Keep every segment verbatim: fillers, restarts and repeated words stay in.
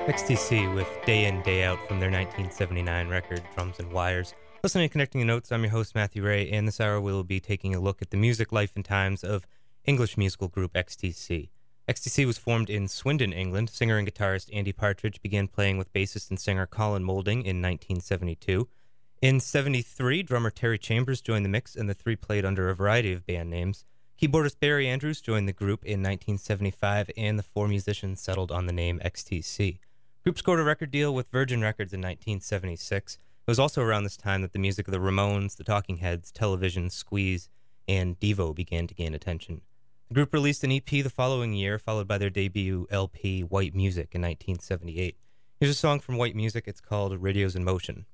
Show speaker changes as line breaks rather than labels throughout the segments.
X T C with Day In, Day Out from their nineteen seventy-nine record, Drums and Wires. Listening to Connecting the Notes, I'm your host, Matthew Ray, and this hour we'll be taking a look at the music, life, and times of English musical group X T C. X T C was formed in Swindon, England. Singer and guitarist Andy Partridge began playing with bassist and singer Colin Moulding in nineteen seventy-two. In seventy-three, drummer Terry Chambers joined the mix, and the three played under a variety of band names. Keyboardist Barry Andrews joined the group in nineteen seventy-five, and the four musicians settled on the name X T C. The group scored a record deal with Virgin Records in nineteen seventy-six. It was also around this time that the music of the Ramones, the Talking Heads, Television, Squeeze, and Devo began to gain attention. The group released an E P the following year, followed by their debut L P, White Music, in nineteen seventy-eight. Here's a song from White Music. It's called Radios in Motion.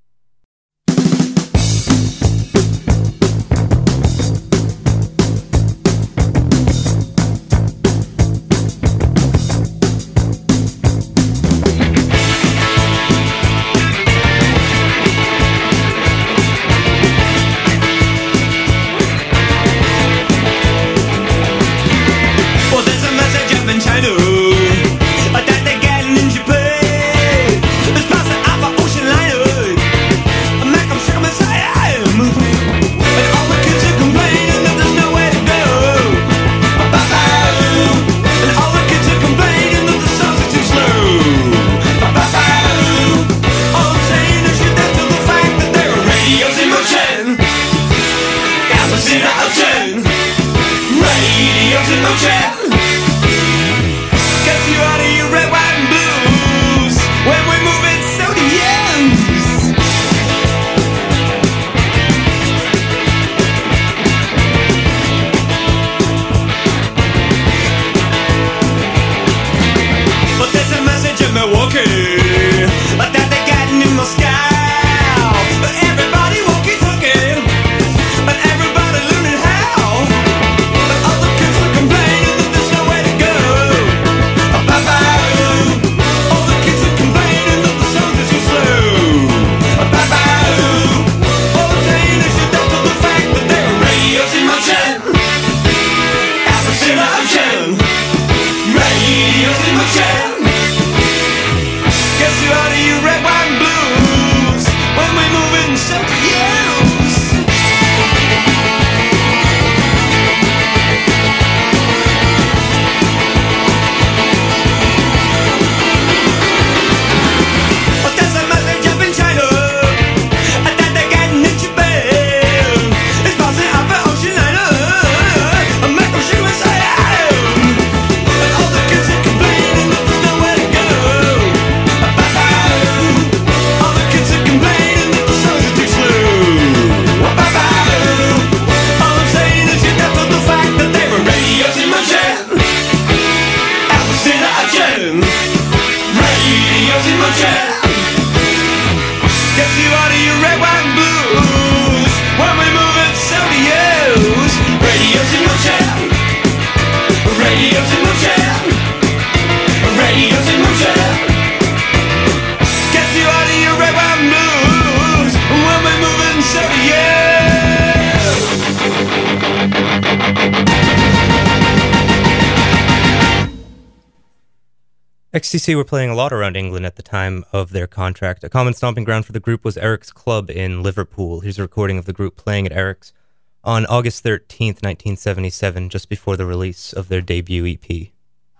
X T C were playing a lot around England at the time of their contract. A common stomping ground for the group was Eric's Club in Liverpool. Here's a recording of the group playing at Eric's on August thirteenth, nineteen seventy-seven, just before the release of their debut E P.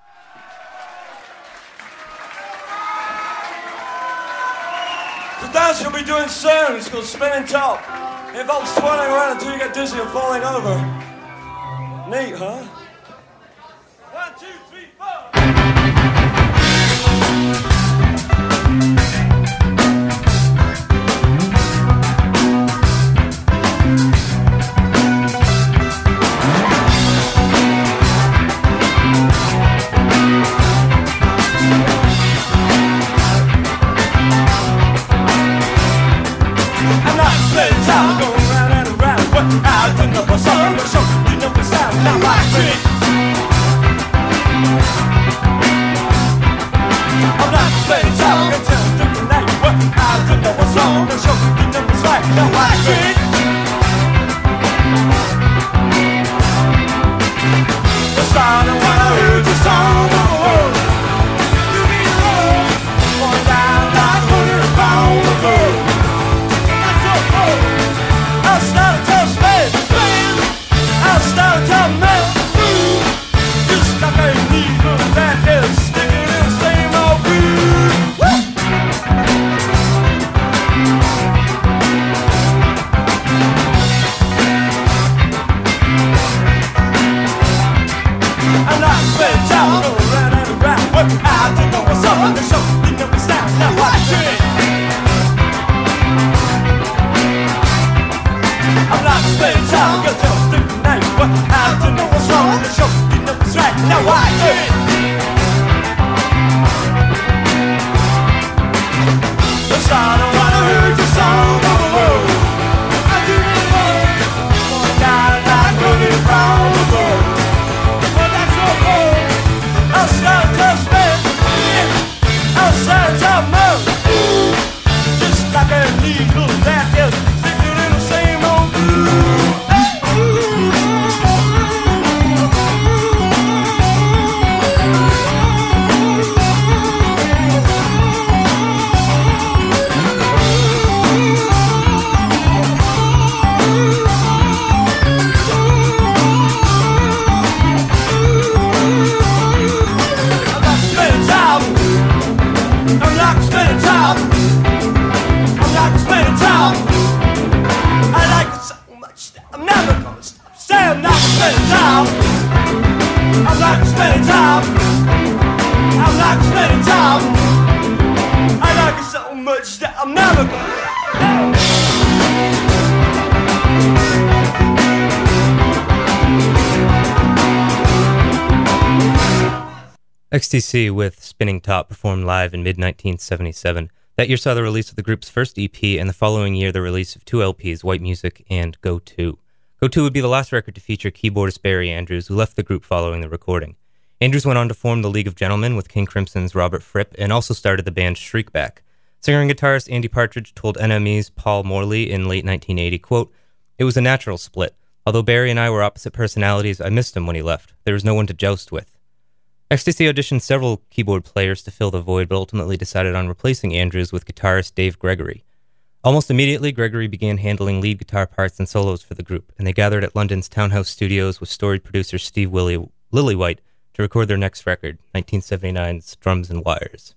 The dance you'll be doing soon is called Spinning Top. It involves twirling around until you get dizzy and falling over. Neat, huh? One, two, three, four.
Going round and around, but I don't know what's on the show. You know the sound, not like
but I don't know what's up on the show. You know it's now, now watch it. I'm not spending time, cause you're stupid night, but I don't know what's wrong on the show. You know it's right, now watch it. Cause I don't wanna hear your song on the road. I do not want to die like running around the road. But that's so cold. I'll start to spin, I'll start to move, just like a needle that is sticking in the same old groove.
X T C with Spinning Top performed live in mid nineteen seventy-seven. That year saw the release of the group's first E P, and the following year the release of two L Ps, White Music and Go To. Go To would be the last record to feature keyboardist Barry Andrews, who left the group following the recording. Andrews went on to form the League of Gentlemen with King Crimson's Robert Fripp, and also started the band Shriekback. Singer and guitarist Andy Partridge told N M E's Paul Morley in late nineteen eighty, quote, "It was a natural split. Although Barry and I were opposite personalities, I missed him when he left. There was no one to joust with." X T C auditioned several keyboard players to fill the void, but ultimately decided on replacing Andrews with guitarist Dave Gregory. Almost immediately, Gregory began handling lead guitar parts and solos for the group, and they gathered at London's Townhouse Studios with storied producer Steve Willie, Lillywhite to record their next record, nineteen seventy-nine's Drums and Wires.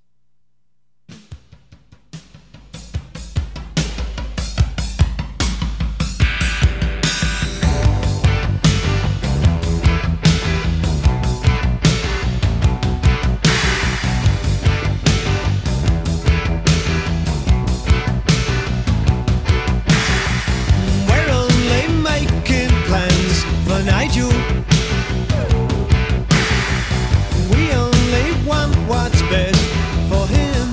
Nigel, we only want what's best for him.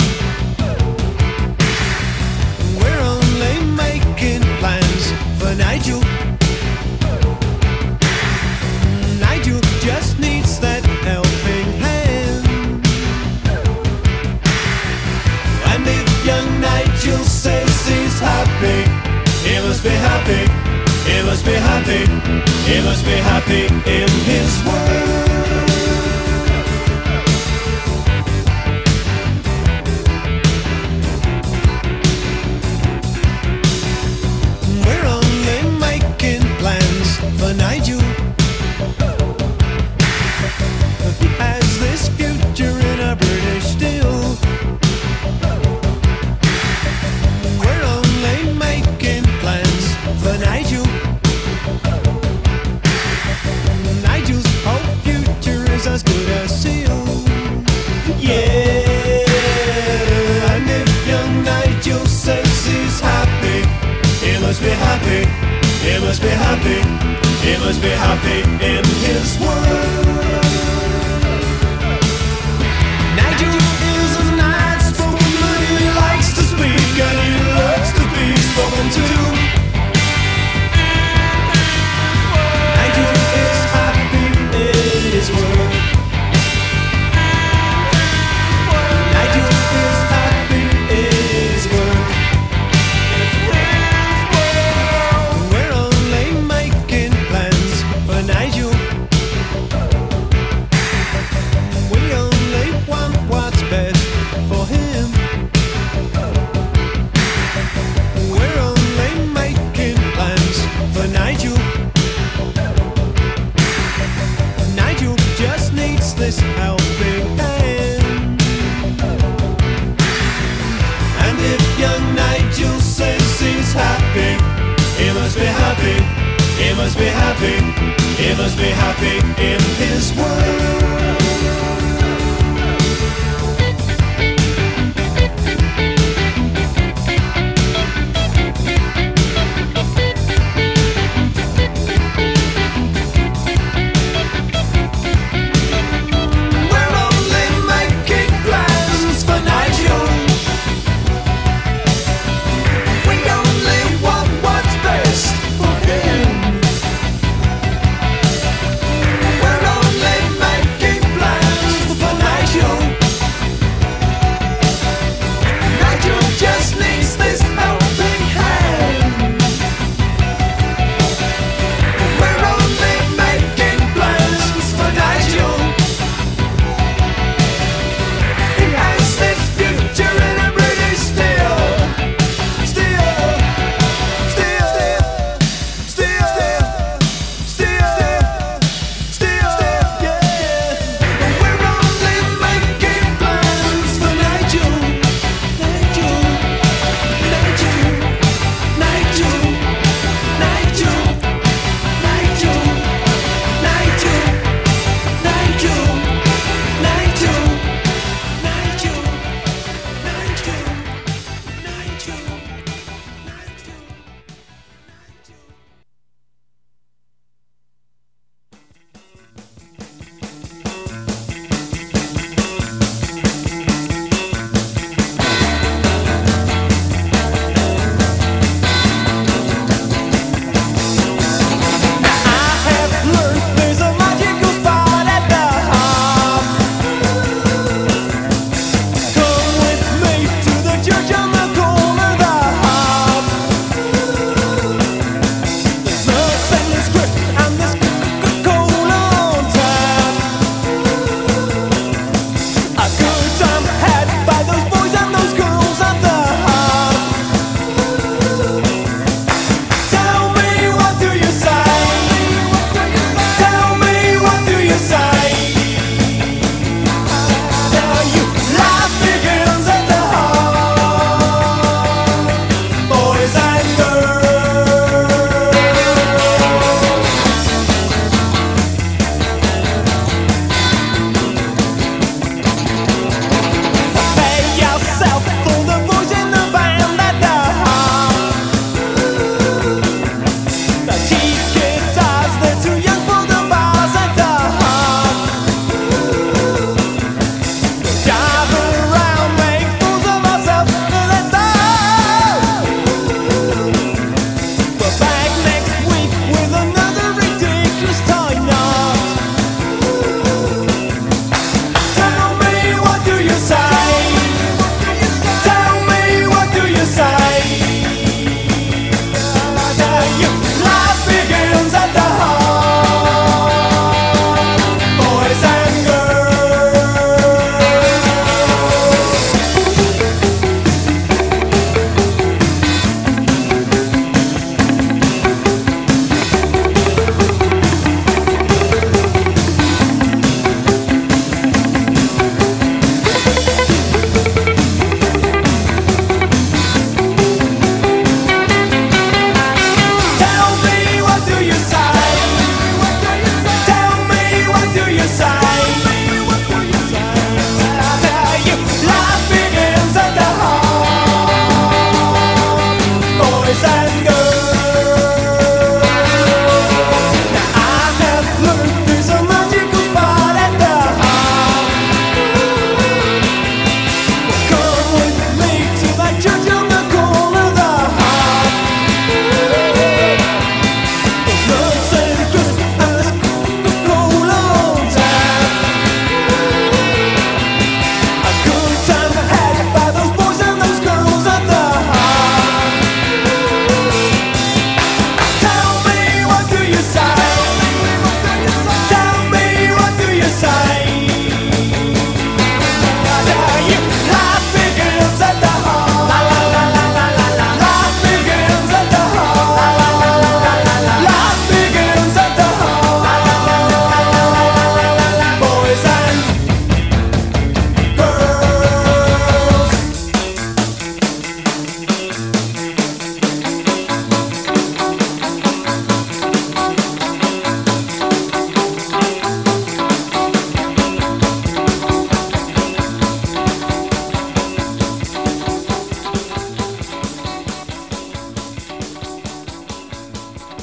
We're only making plans for Nigel. Nigel just needs that helping hand. And if young Nigel says he's happy, he must be happy. He must be happy, he must be happy in his world. We're only making plans for Nigel. He has this future in a British steel. We're only making plans for Nigel. Nigel's whole future is as good as sealed. Yeah, and if young Nigel says he's happy, he must be happy, he must be happy, he must be happy in his world. Nigel is a nice spoken man, he likes to speak and he loves to be spoken to. His world. Nigel is happy in his world. We're only making plans for Nigel. We only want what's best for him. We're only making plans for Nigel. Nigel just needs this helping hand. And if young Nigel says he's happy, he must be happy, he must be happy, he must be happy in his world.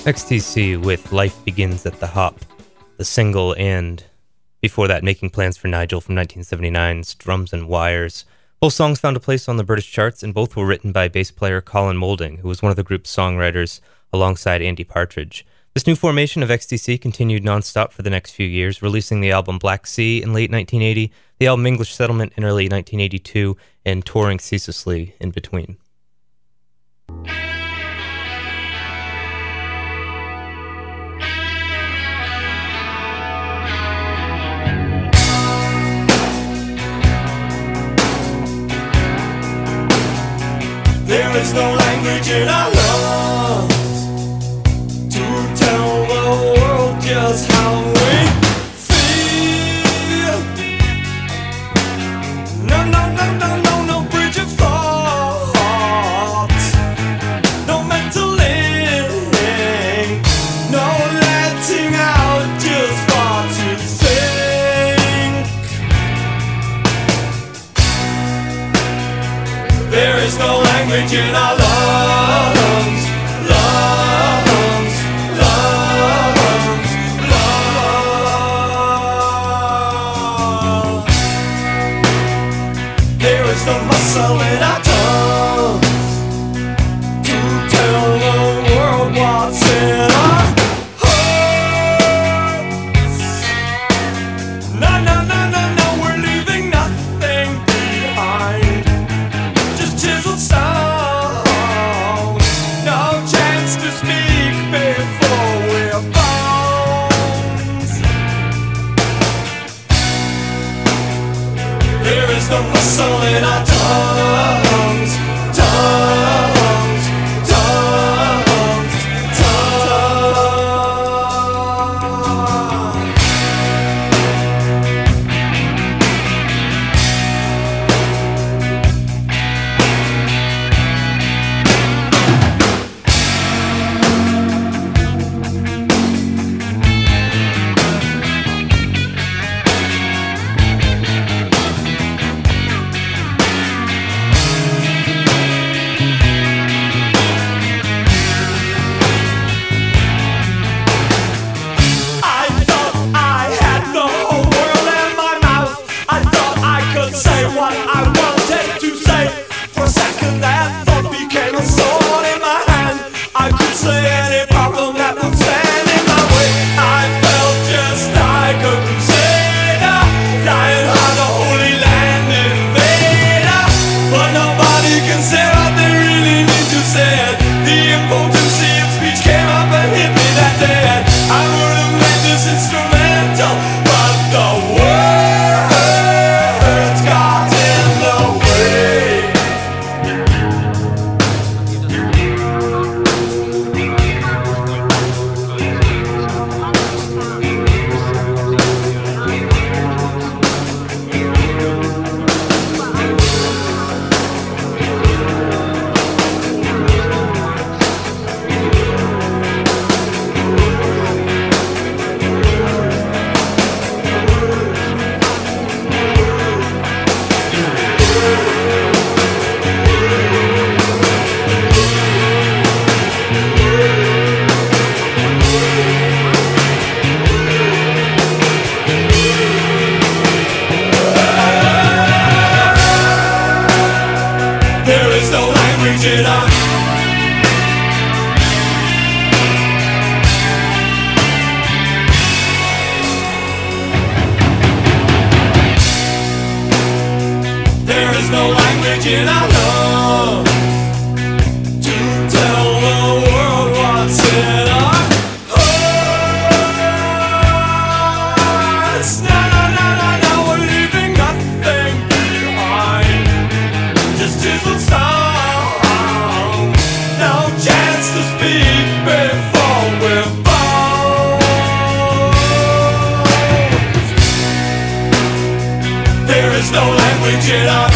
X T C with Life Begins at the Hop, the single, and before that, Making Plans for Nigel from nineteen seventy-nine's Drums and Wires. Both songs found a place on the British charts, and both were written by bass player Colin Moulding, who was one of the group's songwriters alongside Andy Partridge. This new formation of X T C continued non-stop for the next few years, releasing the album Black Sea in late nineteen eighty, the album English Settlement in early nineteen eighty-two, and touring ceaselessly in between.
There is no language in our lungs to tell the world just how we feel. No, no, no, no, no, no bridge of thoughts, no mental link, no letting out just what to think. There is no language in our lungs, lungs, lungs, lungs. There is no muscle in our tongues to tell the world what's in our hearts. No, no, no, no, no, we're leaving nothing behind. Just chiseled stone, no chance to speak before we're bones. There is no muscle in our tongues, tongues, tongues, tongues. I thought I had the whole world in my mouth. I thought I could say what I wanted to say. For a second that thought became a sword in my hand. I could slay any problem that would stand in my way. I felt just like a crusader, flying high the Holy Land invader. But nobody can say what they really need to say. The impotency of speech came up and hit me that day. I would have made this instrumental, but the words got in the way. There is no language in our There is no language in our lungs to tell the world what's in our hearts. No, no, no, no, no, we're leaving nothing behind. Just chiseled stone, no chance to speak before we're bones. There is no language in our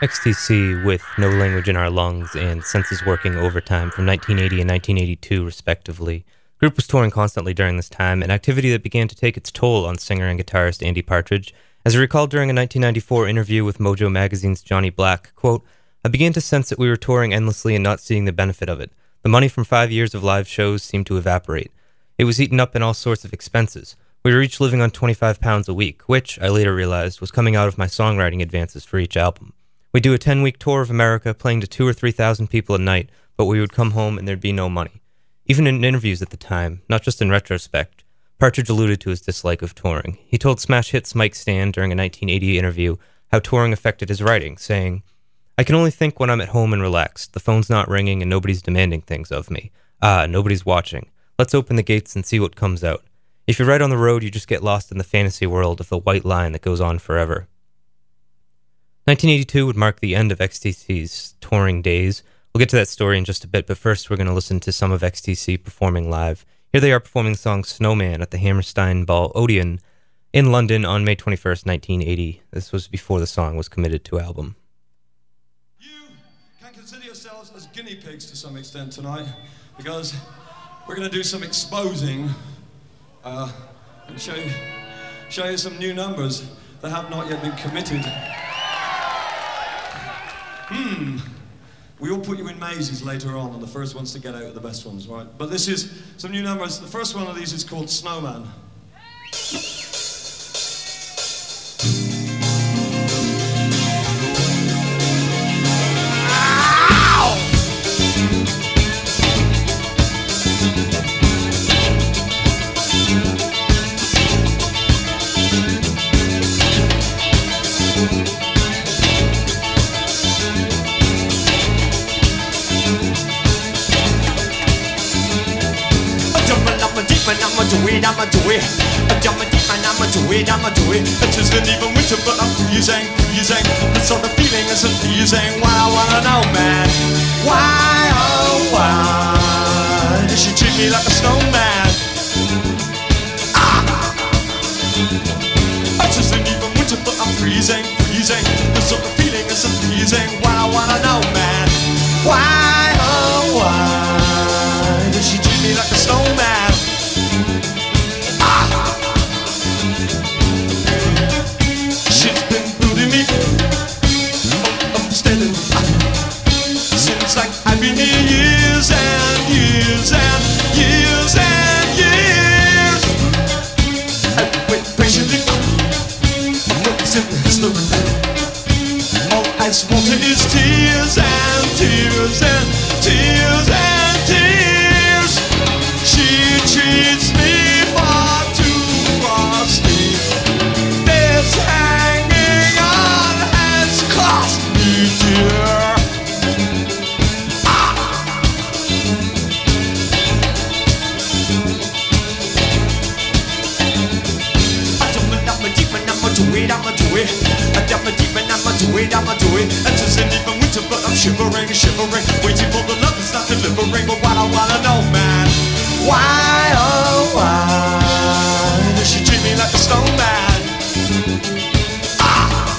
X T C with No Language in Our Lungs and Senses Working Overtime from nineteen eighty and nineteen eighty-two, respectively. The group was touring constantly during this time, an activity that began to take its toll on singer and guitarist Andy Partridge. As he recalled during a nineteen ninety-four interview with Mojo Magazine's Johnny Black, quote, "I began to sense that we were touring endlessly and not seeing the benefit of it. The money from five years of live shows seemed to evaporate. It was eaten up in all sorts of expenses. We were each living on twenty-five pounds a week, which, I later realized, was coming out of my songwriting advances for each album. We do a ten-week tour of America, playing to two or three thousand people a night, but we would come home and there'd be no money." Even in interviews at the time, not just in retrospect, Partridge alluded to his dislike of touring. He told Smash Hits Mike Stand during a nineteen eighty interview how touring affected his writing, saying, "I can only think when I'm at home and relaxed. The phone's not ringing and nobody's demanding things of me. Ah, nobody's watching. Let's open the gates and see what comes out. If you're right on the road, you just get lost in the fantasy world of the white line that goes on forever." nineteen eighty-two would mark the end of X T C's touring days. We'll get to that story in just a bit, but first we're going to listen to some of X T C performing live. Here they are performing the song Snowman at the Hammerstein Ball Odeon in London on May twenty-first, nineteen eighty. This was before the song was committed to album.
You can consider yourselves as guinea pigs to some extent tonight, because we're going to do some exposing uh, and show you, show you some new numbers that have not yet been committed. Hmm. We all put you in mazes later on, and the first ones to get out are the best ones, right? But this is some new numbers. The first one of these is called Snowman. I'ma do it, I'ma do it. I'ma deep and I'ma do it, I'ma do it. It isn't even winter, but I'm freezing, freezing. That's all the feeling is freezing. What I wanna know, man, why, oh why does she treat me like a snowman? Ah! It isn't even winter, but I'm freezing, freezing. That's all the feeling is freezing. What I wanna know, man, why, oh why does she treat me like a snowman? She's been brooding me up steadily since like I've been here years and years and years and years. I wait patiently, all I wanted is tears and tears and tears and tears. She treats me far too harshly. This hanging on has cost me dear. Ah. I don't know, I'ma deep and I'ma do it, I'ma do it. I'ma deep and I'ma do it, I'ma do it. It isn't even winter, but I'm shivering, shivering, waiting for the love that's not delivering. But what I wanna know, man, why, oh why does she treat me like a snowman? Ah!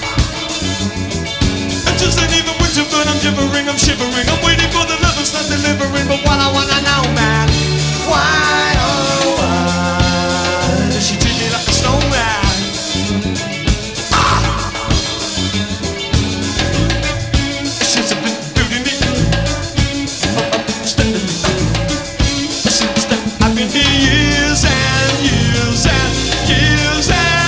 It isn't even winter, but I'm shivering, I'm shivering. I'm waiting for the love that's not delivering. But what I wanna know, man, why, oh why does she treat me like a snowman? Ah! She's been building me up steadily since then. I've been here years and years and years and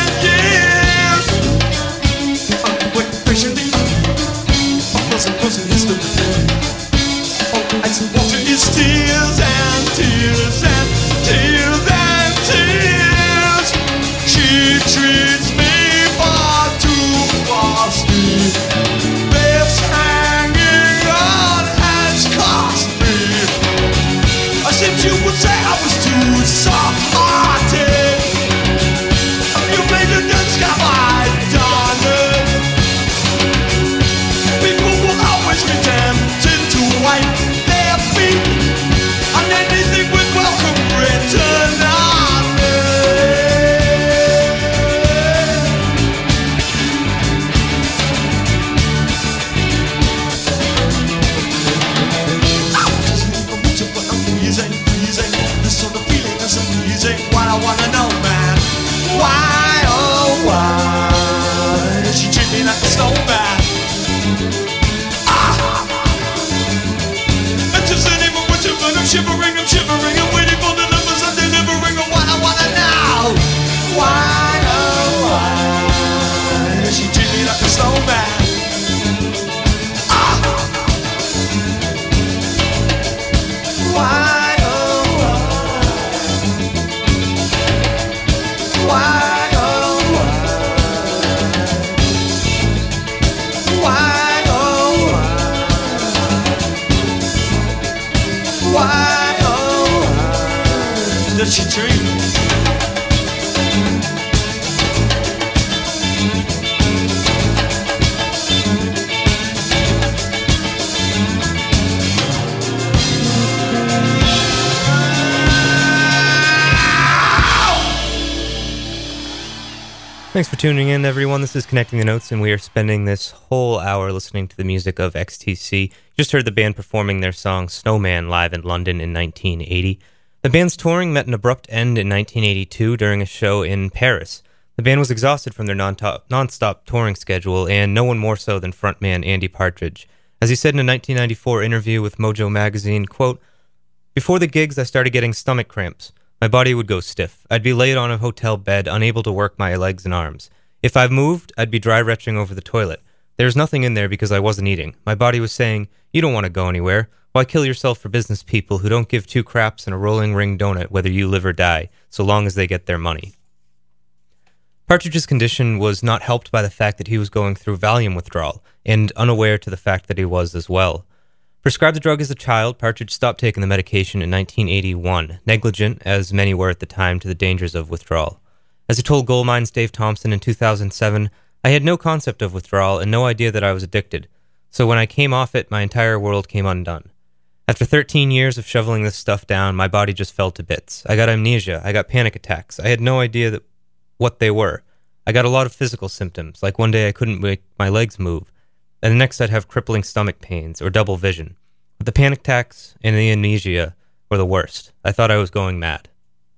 Thanks for tuning in, everyone. This is Connecting the Notes, and we are spending this whole hour listening to the music of X T C. You just heard the band performing their song Snowman live in London in nineteen eighty. The band's touring met an abrupt end in nineteen eighty-two during a show in Paris. The band was exhausted from their non-top, non-stop touring schedule, and no one more so than frontman Andy Partridge. As he said in a nineteen ninety-four interview with Mojo Magazine, quote, "Before the gigs, I started getting stomach cramps. My body would go stiff. I'd be laid on a hotel bed, unable to work my legs and arms. If I moved, I'd be dry retching over the toilet. There was nothing in there because I wasn't eating. My body was saying, you don't want to go anywhere. Why kill yourself for business people who don't give two craps and a rolling ring donut whether you live or die, so long as they get their money?" Partridge's condition was not helped by the fact that he was going through Valium withdrawal, and unaware to the fact that he was as well. Prescribed the drug as a child, Partridge stopped taking the medication in nineteen eighty-one, negligent, as many were at the time, to the dangers of withdrawal. As he told Goldmine's Dave Thompson in two thousand seven, "I had no concept of withdrawal and no idea that I was addicted. So when I came off it, my entire world came undone. After thirteen years of shoveling this stuff down, my body just fell to bits. I got amnesia. I got panic attacks. I had no idea that what they were. I got a lot of physical symptoms, like one day I couldn't make my legs move, and the next I'd have crippling stomach pains or double vision. But the panic attacks and the amnesia were the worst. I thought I was going mad."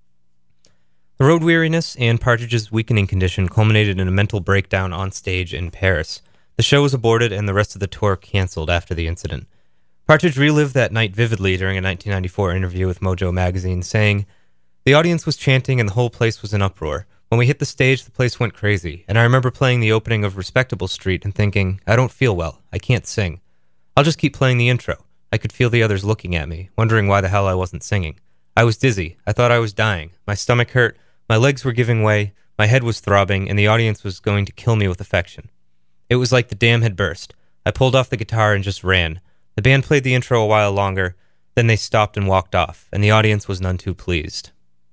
The road weariness and Partridge's weakening condition culminated in a mental breakdown on stage in Paris. The show was aborted and the rest of the tour canceled after the incident. Partridge relived that night vividly during a nineteen ninety-four interview with Mojo Magazine, saying, "The audience was chanting and the whole place was in uproar. When we hit the stage, the place went crazy, and I remember playing the opening of Respectable Street and thinking, I don't feel well. I can't sing. I'll just keep playing the intro. I could feel the others looking at me, wondering why the hell I wasn't singing. I was dizzy. I thought I was dying. My stomach hurt. My legs were giving way. My head was throbbing, and the audience was going to kill me with affection. It was like the dam had burst. I pulled off the guitar and just ran. The band played the intro a while longer, then they stopped and walked off, and the audience was none too pleased."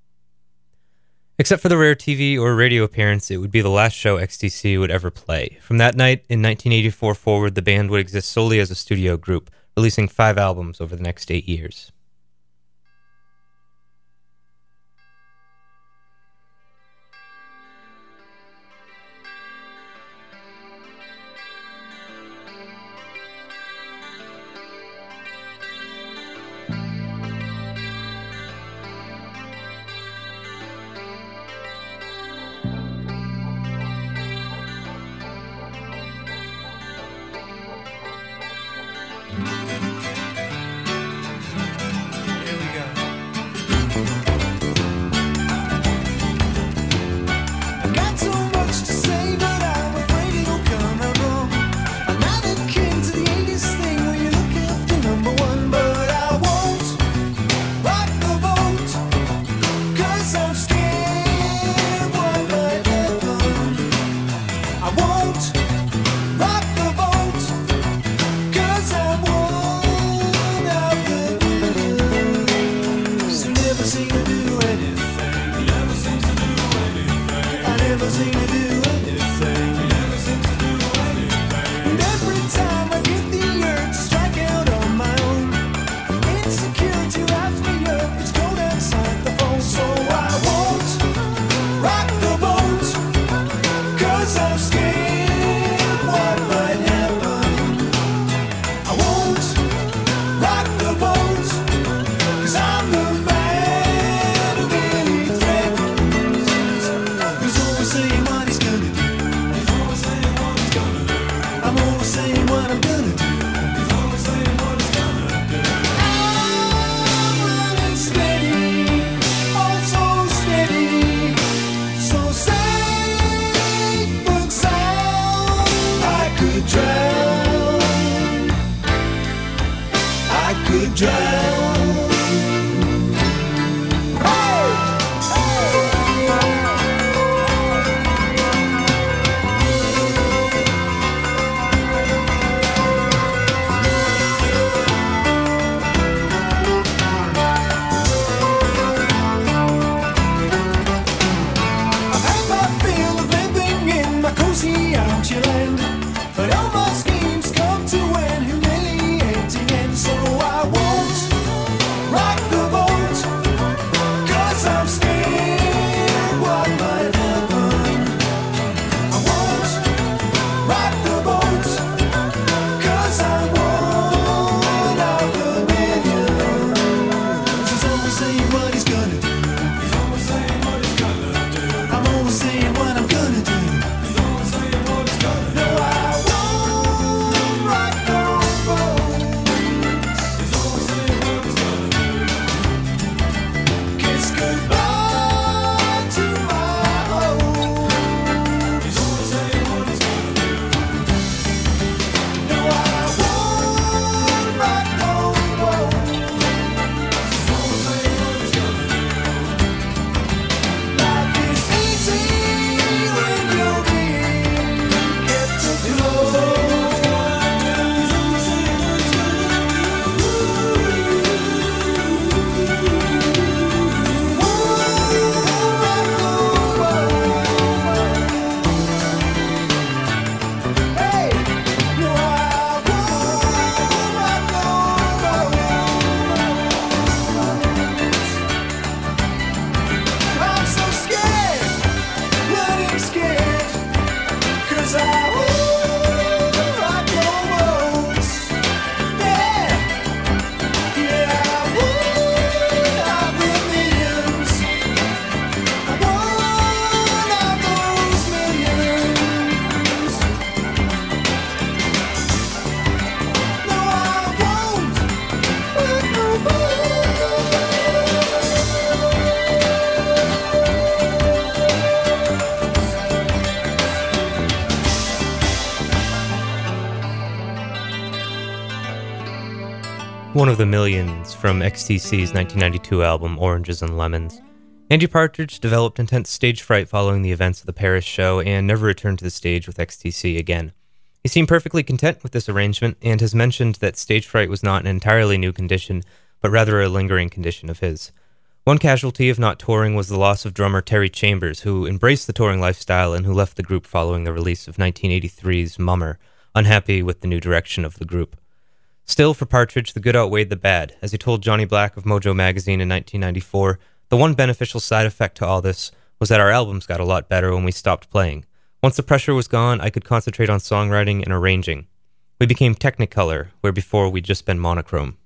Except for the rare T V or radio appearance, it would be the last show X T C would ever play. From that night in nineteen eighty-four forward, the band would exist solely as a studio group, releasing five albums over the next eight years. One of the Millions from X T C's nineteen ninety-two album Oranges and Lemons. Andy Partridge developed intense stage fright following the events of the Paris show and never returned to the stage with X T C again. He seemed perfectly content with this arrangement and has mentioned that stage fright was not an entirely new condition, but rather a lingering condition of his. One casualty of not touring was the loss of drummer Terry Chambers, who embraced the touring lifestyle and who left the group following the release of nineteen eighty-three's Mummer, unhappy with the new direction of the group. Still, for Partridge, the good outweighed the bad. As he told Johnny Black of Mojo Magazine in nineteen ninety-four, the one beneficial side effect to all this was that our albums got a lot better when we stopped playing. Once the pressure was gone, I could concentrate on songwriting and arranging. We became Technicolor, where before we'd just been monochrome.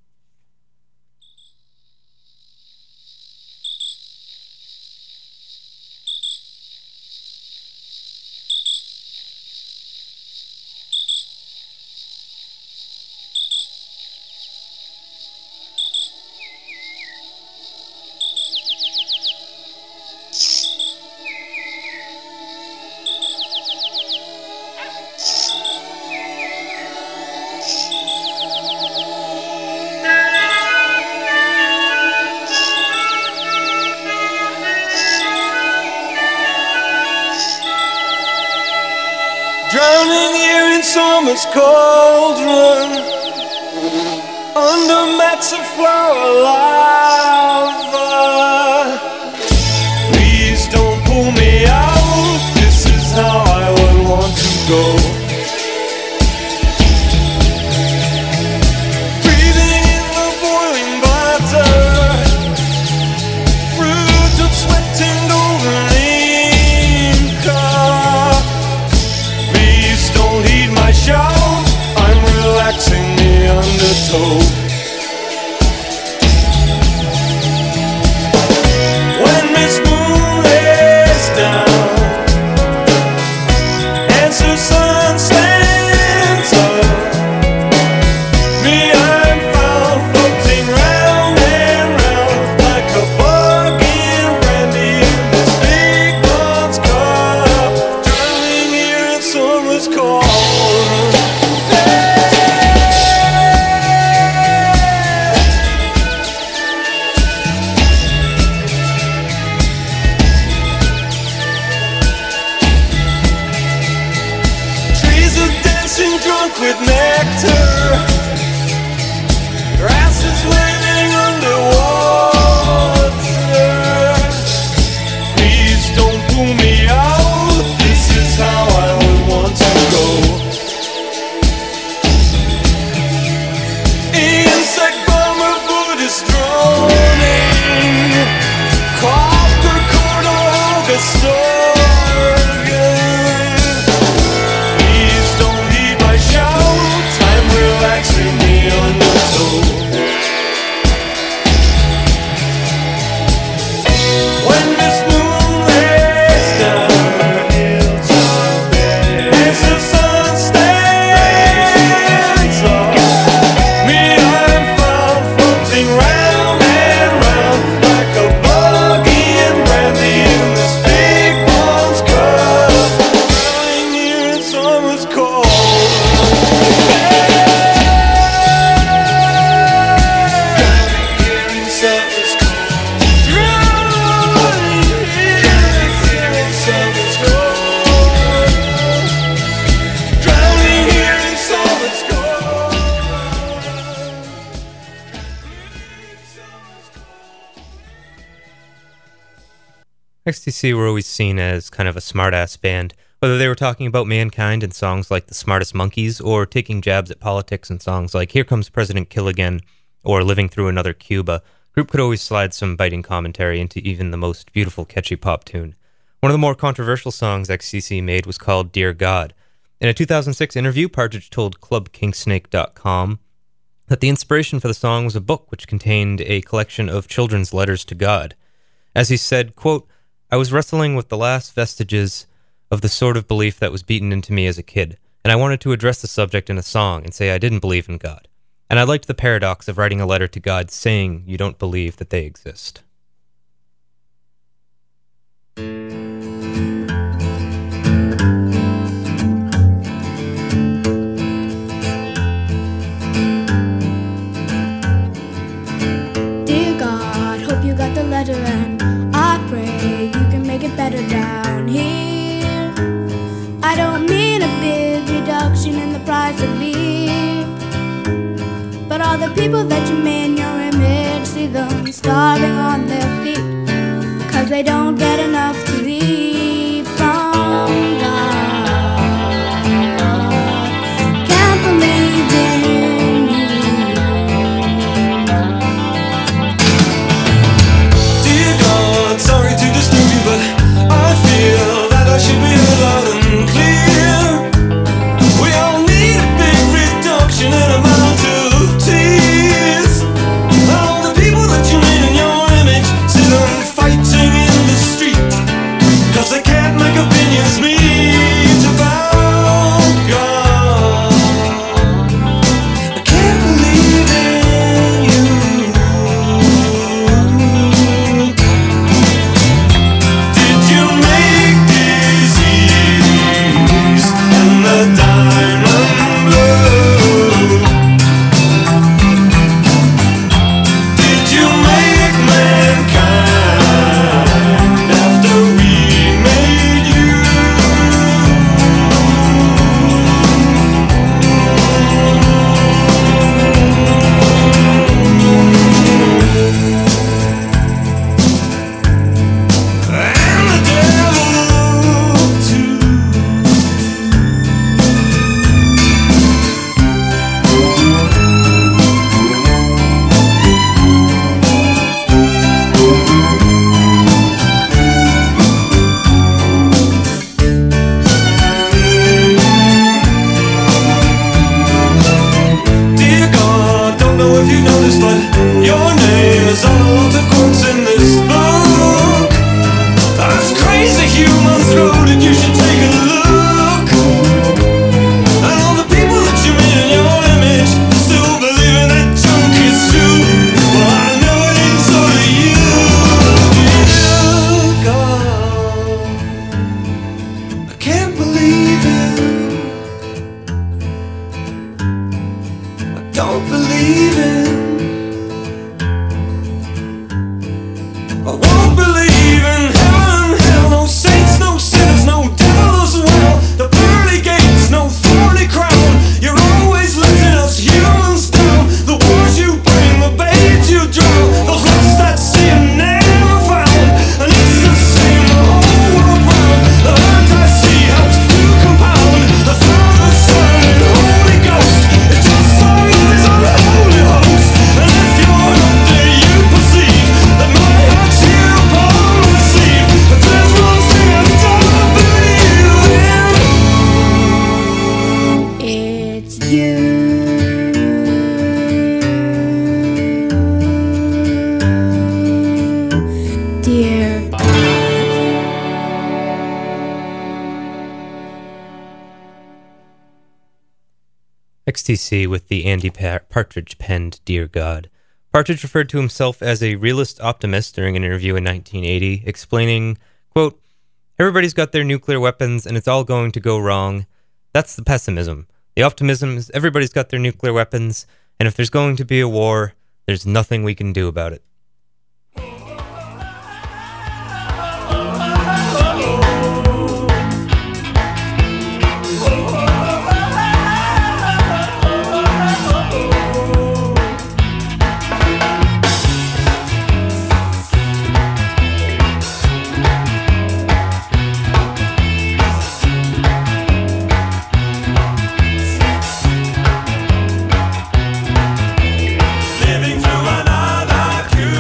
Drowning here in summer's cauldron, under mats of flower lava. Please don't pull me out, this is how I would want to go. Breathing in the boiling butter, fruit of sweat and golden ink. Don't heed my shout, I'm relaxing the undertow. When Miss Moon lays down and Sir Sun stands up, me I'm found floating round and round like a bug in brandy in this big one's cup, drowning here in summer's cold. Drunk with nectar, grass is waving underwater. Please don't pull me out, this is how I would want to go. Insect bomber, Buddhist droning, copper cord or August. Relaxing the undertow. When Miss Moon lays down as the sun stands up, me I'm found floating round and round like a bug in brandy in this big one's cup, drowning here in summer's cold.
X T C were always seen as kind of a smart-ass band, whether they were talking about mankind in songs like The Smartest Monkeys or taking jabs at politics in songs like Here Comes President Kill Again or Living Through Another Cuba. Group could always slide some biting commentary into even the most beautiful, catchy pop tune. One of the more controversial songs X T C made was called Dear God. In a two thousand six interview, Partridge told Club Kingsnake dot com that the inspiration for the song was a book which contained a collection of children's letters to God. As he said, quote, I was wrestling with the last vestiges of the sort of belief that was beaten into me as a kid, and I wanted to address the subject in a song and say I didn't believe in God. And I liked the paradox of writing a letter to God saying you don't believe that they exist.
I don't mean a big reduction in the price of beef, but all the people that you made in your image, see them starving on their feet, cause they don't get enough to eat from God. Can't believe in you.
Dear God, sorry to disturb you, but I feel that I should be loud and clear. We all need a big reduction in amount of tears. All the people that you made in your image, see them fighting in the street, cause they can't make opinions meet about God. I can't believe in you. Did you make disease and the diamond blue? Did you make mankind after we made you? And the devil too. Dear God, don't know if you know this, but your name is on a lot of quotes in this book. That's crazy humans wrote it, you should take a look. And all the people that you made in your image still believing that junk is true. Well, I know it ain't so to you. Dear God, I can't believe it. I don't believe it. I won't believe in heaven, hell, no saints, no sinners, no devil as well. The pearly gates, no thorny crown. You're always letting us humans down. The wars you bring, the babes you drown, those lost at sea are never found. And it's the same the whole world round. The hurt I see helps to compound. The Father, Son, and Holy Ghost, it's just so always unholy host. And if you're up there, you perceive that my heart's here upon receive. But there's one thing I don't believe in.
It's you. Dear God.
X T C with the Andy Pa- Partridge penned Dear God. Partridge referred to himself as a realist optimist during an interview in nineteen eighty, explaining, quote, "Everybody's got their nuclear weapons and it's all going to go wrong. That's the pessimism. The optimism is everybody's got their nuclear weapons, and if there's going to be a war, there's nothing we can do about it."
Living through another cure.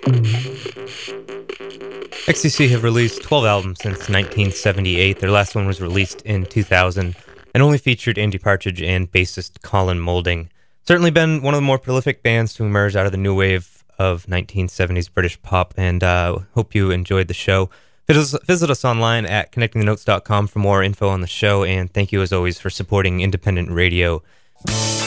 X T C have released twelve albums since nineteen seventy-eight. Their last one was released in two thousand and only featured Andy Partridge and bassist Colin Moulding. Certainly been one of the more prolific bands to emerge out of the new wave of nineteen seventies British pop, and uh, hope you enjoyed the show. Visit, visit us online at connecting the notes dot com for more info on the show, and thank you as always for supporting independent radio.